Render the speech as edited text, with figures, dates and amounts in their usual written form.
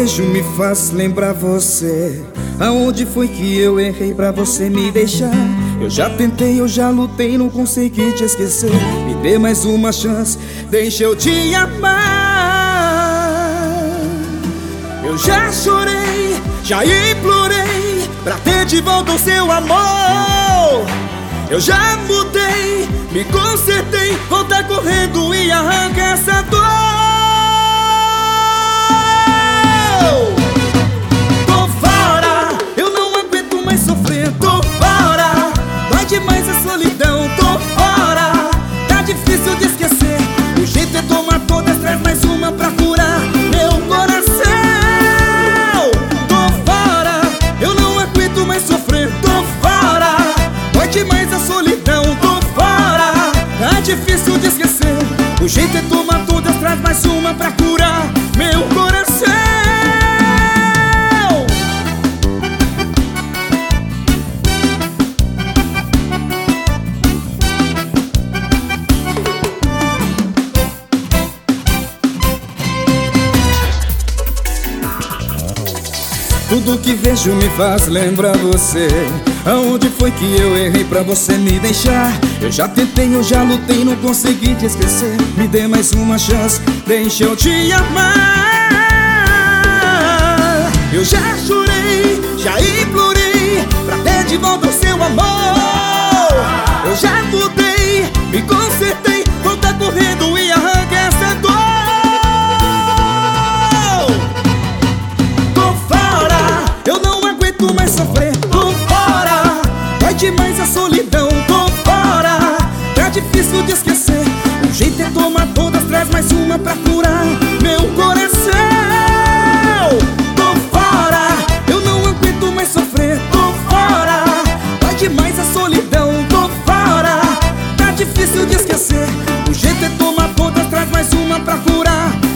vejo me faz lembrar você. Aonde foi que eu errei pra você me deixar? Eu já tentei, eu já lutei, não consegui te esquecer. Me dê mais uma chance, deixa eu te amar. Eu já chorei, já implorei pra ter de volta o seu amor. Eu já mudei, me consertei, volta correndo e arranca essa dor. Tô fora, eu não aguento mais sofrer. Tô fora, dói demais a solidão. Tô fora, tá difícil de esquecer. O jeito é tomar todas, traz mais uma pra curar meu coração. Tô fora, eu não aguento mais sofrer. Tô fora, dói demais a solidão. Tô fora, tá difícil de esquecer. O jeito é tomar todas, traz mais uma pra curar meu coração. Tudo que vejo me faz lembrar você. Aonde foi que eu errei pra você me deixar? Eu já tentei, eu já lutei, não consegui te esquecer. Me dê mais uma chance, deixa eu te amar. Eu já chorei, já implorei pra ter de volta o seu amor. Eu já mudei, me consertei, volta correndo e arranca essa dor. Mais sofrer, tô fora, vai demais a solidão. Tô fora, tá difícil de esquecer. O jeito é tomar todas, traz mais uma pra curar meu coração. Tô fora, eu não aguento mais sofrer. Tô fora, vai demais a solidão. Tô fora, tá difícil de esquecer. O jeito é tomar todas, traz mais uma pra curar